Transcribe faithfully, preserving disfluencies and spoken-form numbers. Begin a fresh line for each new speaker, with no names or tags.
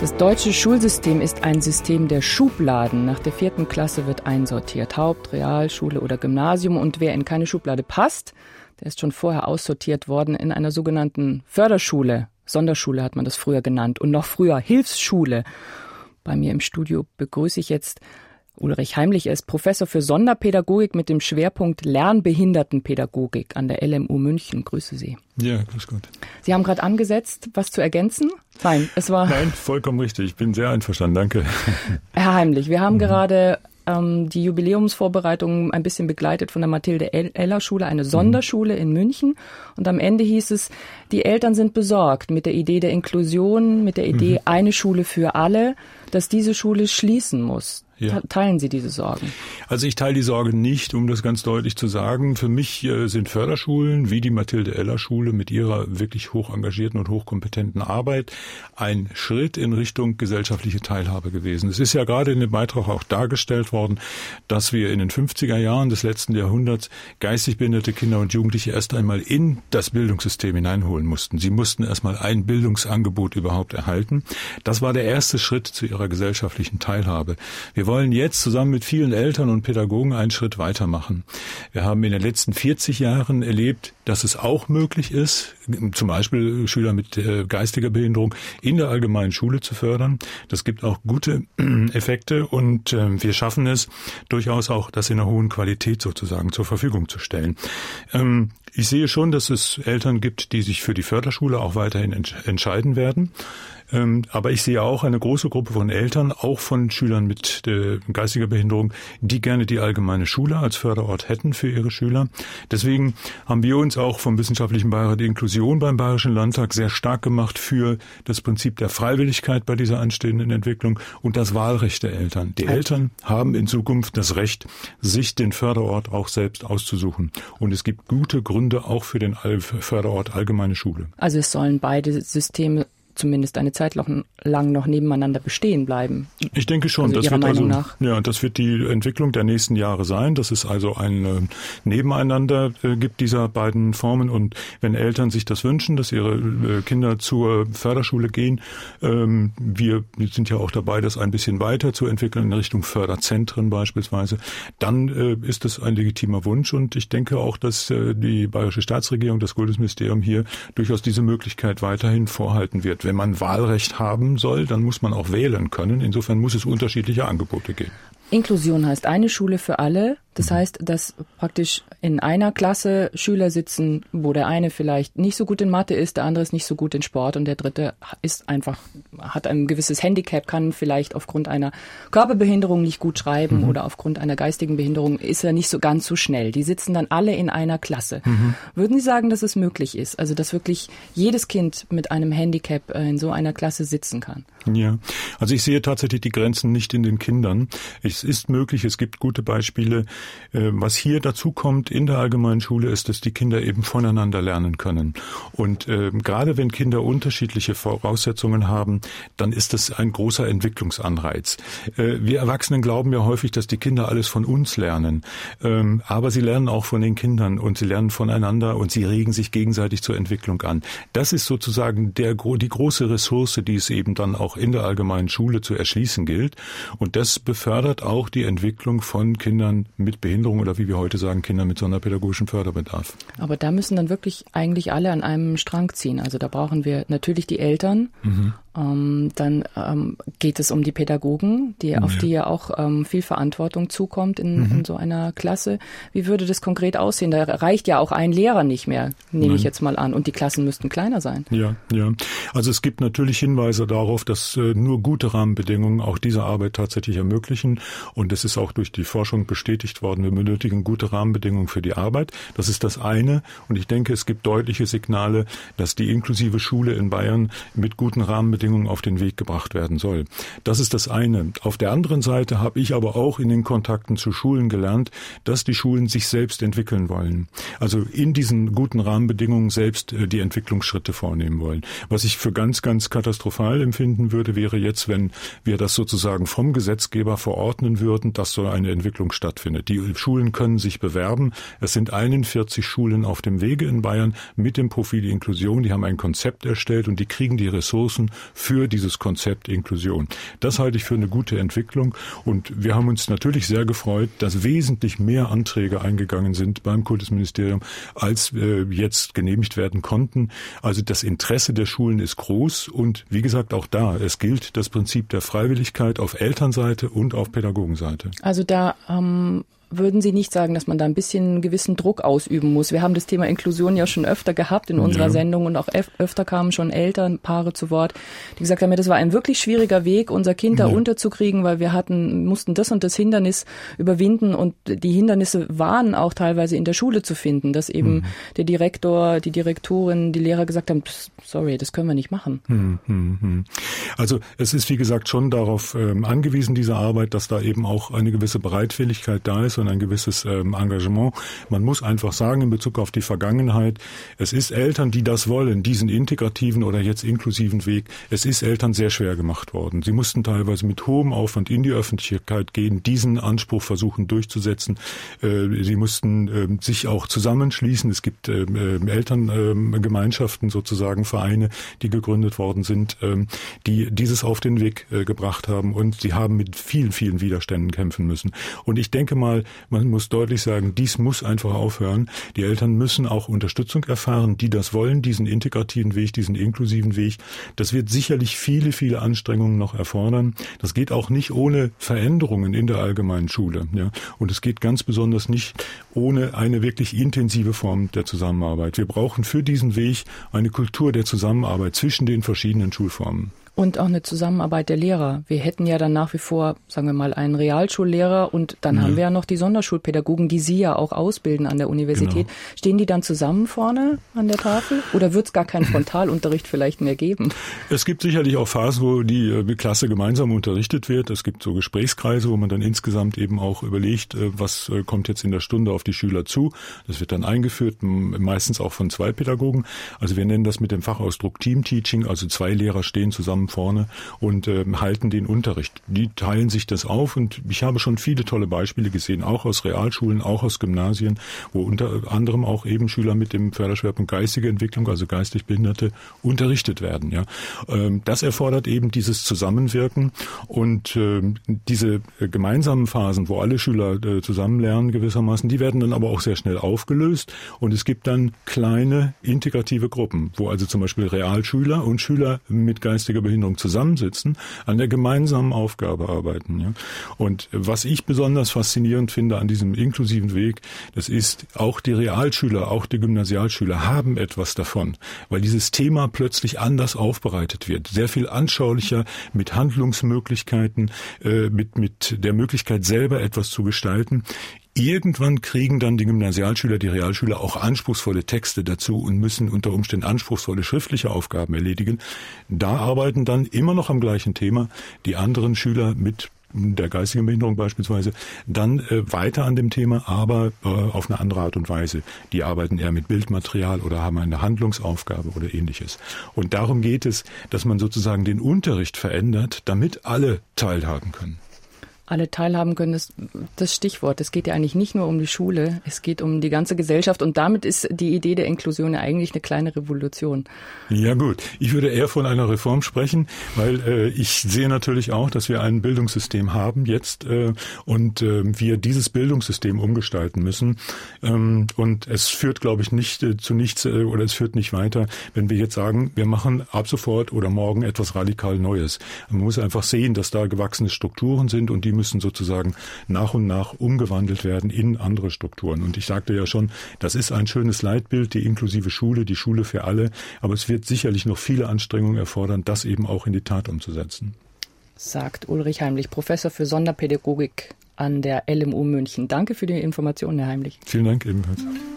Das deutsche Schulsystem ist ein System der Schubladen. Nach der vierten Klasse wird einsortiert. Haupt-, Realschule oder Gymnasium. Und wer in keine Schublade passt, der ist schon vorher aussortiert worden in einer sogenannten Förderschule. Sonderschule hat man das früher genannt. Und noch früher Hilfsschule. Bei mir im Studio begrüße ich jetzt Ulrich Heimlich. Er ist Professor für Sonderpädagogik mit dem Schwerpunkt Lernbehindertenpädagogik an der L M U München. Grüße Sie.
Ja, grüß Gott.
Sie haben gerade angesetzt, was zu ergänzen? Nein, es war...
Nein, vollkommen richtig. Ich bin sehr einverstanden. Danke.
Herr Heimlich, wir haben mhm. gerade ähm, die Jubiläumsvorbereitungen ein bisschen begleitet von der Mathilde-Eller-Schule, eine Sonderschule mhm. in München. Und am Ende hieß es, die Eltern sind besorgt mit der Idee der Inklusion, mit der Idee mhm. eine Schule für alle, dass diese Schule schließen muss. Ja. Teilen Sie diese Sorgen?
Also ich teile die Sorge nicht, um das ganz deutlich zu sagen. Für mich äh, sind Förderschulen wie die Mathilde-Eller-Schule mit ihrer wirklich hoch engagierten und hochkompetenten Arbeit ein Schritt in Richtung gesellschaftliche Teilhabe gewesen. Es ist ja gerade in dem Beitrag auch dargestellt worden, dass wir in den fünfziger Jahren des letzten Jahrhunderts geistig behinderte Kinder und Jugendliche erst einmal in das Bildungssystem hineinholen mussten. Sie mussten erst mal ein Bildungsangebot überhaupt erhalten. Das war der erste Schritt zu ihrer gesellschaftlichen Teilhabe. Wir wollen jetzt zusammen mit vielen Eltern und Pädagogen einen Schritt weitermachen. Wir haben in den letzten vierzig Jahren erlebt, dass es auch möglich ist, zum Beispiel Schüler mit äh, geistiger Behinderung in der allgemeinen Schule zu fördern. Das gibt auch gute äh, Effekte und äh, wir schaffen es durchaus auch, das in einer hohen Qualität sozusagen zur Verfügung zu stellen. Ähm, ich sehe schon, dass es Eltern gibt, die sich für die Förderschule auch weiterhin entsch- entscheiden werden. Aber ich sehe auch eine große Gruppe von Eltern, auch von Schülern mit äh, geistiger Behinderung, die gerne die allgemeine Schule als Förderort hätten für ihre Schüler. Deswegen haben wir uns auch vom Wissenschaftlichen Beirat der Inklusion beim Bayerischen Landtag sehr stark gemacht für das Prinzip der Freiwilligkeit bei dieser anstehenden Entwicklung und das Wahlrecht der Eltern. Die Eltern haben in Zukunft das Recht, sich den Förderort auch selbst auszusuchen. Und es gibt gute Gründe auch für den Förderort allgemeine Schule.
Also es sollen beide Systeme zumindest eine Zeit lang noch nebeneinander bestehen bleiben.
Ich denke schon.
Also
das
Ihrer
wird
Meinung
also,
nach?
Ja, das wird die Entwicklung der nächsten Jahre sein, dass es also ein äh, Nebeneinander äh, gibt dieser beiden Formen. Und wenn Eltern sich das wünschen, dass ihre äh, Kinder zur Förderschule gehen, ähm, wir sind ja auch dabei, das ein bisschen weiter zu entwickeln in Richtung Förderzentren beispielsweise, dann äh, ist das ein legitimer Wunsch. Und ich denke auch, dass äh, die Bayerische Staatsregierung, das Kultusministerium hier durchaus diese Möglichkeit weiterhin vorhalten wird. Wenn man Wahlrecht haben soll, dann muss man auch wählen können. Insofern muss es unterschiedliche Angebote geben.
Inklusion heißt eine Schule für alle. Das heißt, dass praktisch in einer Klasse Schüler sitzen, wo der eine vielleicht nicht so gut in Mathe ist, der andere ist nicht so gut in Sport und der dritte ist einfach, hat ein gewisses Handicap, kann vielleicht aufgrund einer Körperbehinderung nicht gut schreiben mhm. oder aufgrund einer geistigen Behinderung ist er nicht so ganz so schnell. Die sitzen dann alle in einer Klasse. Mhm. Würden Sie sagen, dass es möglich ist? Also, dass wirklich jedes Kind mit einem Handicap in so einer Klasse sitzen kann?
Ja, also ich sehe tatsächlich die Grenzen nicht in den Kindern. Es ist möglich, es gibt gute Beispiele. Was hier dazu kommt in der allgemeinen Schule ist, dass die Kinder eben voneinander lernen können. Und äh, gerade wenn Kinder unterschiedliche Voraussetzungen haben, dann ist das ein großer Entwicklungsanreiz. Äh, wir Erwachsenen glauben ja häufig, dass die Kinder alles von uns lernen. Ähm, aber sie lernen auch von den Kindern und sie lernen voneinander und sie regen sich gegenseitig zur Entwicklung an. Das ist sozusagen der, die große Ressource, die es eben dann auch in der allgemeinen Schule zu erschließen gilt. Und das befördert auch die Entwicklung von Kindern mit Behinderung oder wie wir heute sagen, Kinder mit sonderpädagogischem Förderbedarf.
Aber da müssen dann wirklich eigentlich alle an einem Strang ziehen. Also da brauchen wir natürlich die Eltern. Mhm. Ähm, dann ähm, geht es um die Pädagogen, die, auf ja. die ja auch ähm, viel Verantwortung zukommt in, mhm. in so einer Klasse. Wie würde das konkret aussehen? Da reicht ja auch ein Lehrer nicht mehr, nehme Nein. ich jetzt mal an. Und die Klassen müssten kleiner sein. Ja,
ja. Also es gibt natürlich Hinweise darauf, dass äh, nur gute Rahmenbedingungen auch diese Arbeit tatsächlich ermöglichen. Und es ist auch durch die Forschung bestätigt worden, wir benötigen gute Rahmenbedingungen für die Arbeit. Das ist das eine. Und ich denke, es gibt deutliche Signale, dass die inklusive Schule in Bayern mit guten Rahmenbedingungen auf den Weg gebracht werden soll. Das ist das eine. Auf der anderen Seite habe ich aber auch in den Kontakten zu Schulen gelernt, dass die Schulen sich selbst entwickeln wollen. Also in diesen guten Rahmenbedingungen selbst die Entwicklungsschritte vornehmen wollen. Was ich für ganz, ganz katastrophal empfinden würde, wäre jetzt, wenn wir das sozusagen vom Gesetzgeber verordnen würden, dass so eine Entwicklung stattfindet. Die Schulen können sich bewerben. Es sind einundvierzig Schulen auf dem Wege in Bayern mit dem Profil Inklusion. Die haben ein Konzept erstellt und die kriegen die Ressourcen für dieses Konzept Inklusion. Das halte ich für eine gute Entwicklung und wir haben uns natürlich sehr gefreut, dass wesentlich mehr Anträge eingegangen sind beim Kultusministerium, als äh, jetzt genehmigt werden konnten. Also das Interesse der Schulen ist groß und wie gesagt auch da, es gilt das Prinzip der Freiwilligkeit auf Elternseite und auf Pädagogenseite.
Also da ähm würden Sie nicht sagen, dass man da ein bisschen einen gewissen Druck ausüben muss? Wir haben das Thema Inklusion ja schon öfter gehabt in unserer ja. Sendung und auch öfter kamen schon Elternpaare zu Wort, die gesagt haben, das war ein wirklich schwieriger Weg, unser Kind da ja. unterzukriegen, weil wir hatten, mussten das und das Hindernis überwinden und die Hindernisse waren auch teilweise in der Schule zu finden, dass eben mhm. der Direktor, die Direktorin, die Lehrer gesagt haben, sorry, das können wir nicht machen.
Mhm. Also es ist wie gesagt schon darauf ähm, angewiesen, diese Arbeit, dass da eben auch eine gewisse Bereitwilligkeit da ist und ein gewisses ähm, Engagement. Man muss einfach sagen, in Bezug auf die Vergangenheit, es ist Eltern, die das wollen, diesen integrativen oder jetzt inklusiven Weg, es ist Eltern sehr schwer gemacht worden. Sie mussten teilweise mit hohem Aufwand in die Öffentlichkeit gehen, diesen Anspruch versuchen durchzusetzen. Äh, sie mussten äh, sich auch zusammenschließen. Es gibt äh, äh, Elterngemeinschaften, äh, sozusagen Vereine, die gegründet worden sind, äh, die dieses auf den Weg äh, gebracht haben und sie haben mit vielen, vielen Widerständen kämpfen müssen. Und ich denke mal, man muss deutlich sagen, dies muss einfach aufhören. Die Eltern müssen auch Unterstützung erfahren, die das wollen, diesen integrativen Weg, diesen inklusiven Weg. Das wird sicherlich viele, viele Anstrengungen noch erfordern. Das geht auch nicht ohne Veränderungen in der allgemeinen Schule. Ja. Und es geht ganz besonders nicht ohne eine wirklich intensive Form der Zusammenarbeit. Wir brauchen für diesen Weg eine Kultur der Zusammenarbeit zwischen den verschiedenen Schulformen.
Und auch eine Zusammenarbeit der Lehrer. Wir hätten ja dann nach wie vor, sagen wir mal, einen Realschullehrer und dann ja. haben wir ja noch die Sonderschulpädagogen, die Sie ja auch ausbilden an der Universität. Genau. Stehen die dann zusammen vorne an der Tafel? Oder wird es gar keinen Frontalunterricht vielleicht mehr geben?
Es gibt sicherlich auch Phasen, wo die Klasse gemeinsam unterrichtet wird. Es gibt so Gesprächskreise, wo man dann insgesamt eben auch überlegt, was kommt jetzt in der Stunde auf die Schüler zu. Das wird dann eingeführt, meistens auch von zwei Pädagogen. Also wir nennen das mit dem Fachausdruck Team-Teaching, also zwei Lehrer stehen zusammen vorne und äh, halten den Unterricht. Die teilen sich das auf und ich habe schon viele tolle Beispiele gesehen, auch aus Realschulen, auch aus Gymnasien, wo unter anderem auch eben Schüler mit dem Förderschwerpunkt geistige Entwicklung, also geistig Behinderte, unterrichtet werden. Ja, ähm, das erfordert eben dieses Zusammenwirken und äh, diese äh, gemeinsamen Phasen, wo alle Schüler äh, zusammen lernen gewissermaßen, die werden dann aber auch sehr schnell aufgelöst und es gibt dann kleine integrative Gruppen, wo also zum Beispiel Realschüler und Schüler mit geistiger Behinderung zusammensitzen, an der gemeinsamen Aufgabe arbeiten. Ja. Und was ich besonders faszinierend finde an diesem inklusiven Weg, das ist, auch die Realschüler, auch die Gymnasialschüler haben etwas davon, weil dieses Thema plötzlich anders aufbereitet wird, sehr viel anschaulicher, mit Handlungsmöglichkeiten, äh, mit, mit der Möglichkeit selber etwas zu gestalten. Irgendwann kriegen dann die Gymnasialschüler, die Realschüler auch anspruchsvolle Texte dazu und müssen unter Umständen anspruchsvolle schriftliche Aufgaben erledigen. Da arbeiten dann immer noch am gleichen Thema die anderen Schüler mit der geistigen Behinderung beispielsweise dann äh, weiter an dem Thema, aber äh, auf eine andere Art und Weise. Die arbeiten eher mit Bildmaterial oder haben eine Handlungsaufgabe oder Ähnliches. Und darum geht es, dass man sozusagen den Unterricht verändert, damit alle teilhaben können.
Alle teilhaben können, ist das Stichwort. Es geht ja eigentlich nicht nur um die Schule, es geht um die ganze Gesellschaft und damit ist die Idee der Inklusion ja eigentlich eine kleine Revolution.
Ja gut, ich würde eher von einer Reform sprechen, weil äh, ich sehe natürlich auch, dass wir ein Bildungssystem haben jetzt äh, und äh, wir dieses Bildungssystem umgestalten müssen ähm, und es führt, glaube ich, nicht äh, zu nichts äh, oder es führt nicht weiter, wenn wir jetzt sagen, wir machen ab sofort oder morgen etwas radikal Neues. Man muss einfach sehen, dass da gewachsene Strukturen sind und die müssen sozusagen nach und nach umgewandelt werden in andere Strukturen. Und ich sagte ja schon, das ist ein schönes Leitbild, die inklusive Schule, die Schule für alle. Aber es wird sicherlich noch viele Anstrengungen erfordern, das eben auch in die Tat umzusetzen.
Sagt Ulrich Heimlich, Professor für Sonderpädagogik an der L M U München. Danke für die Informationen, Herr Heimlich.
Vielen Dank ebenfalls.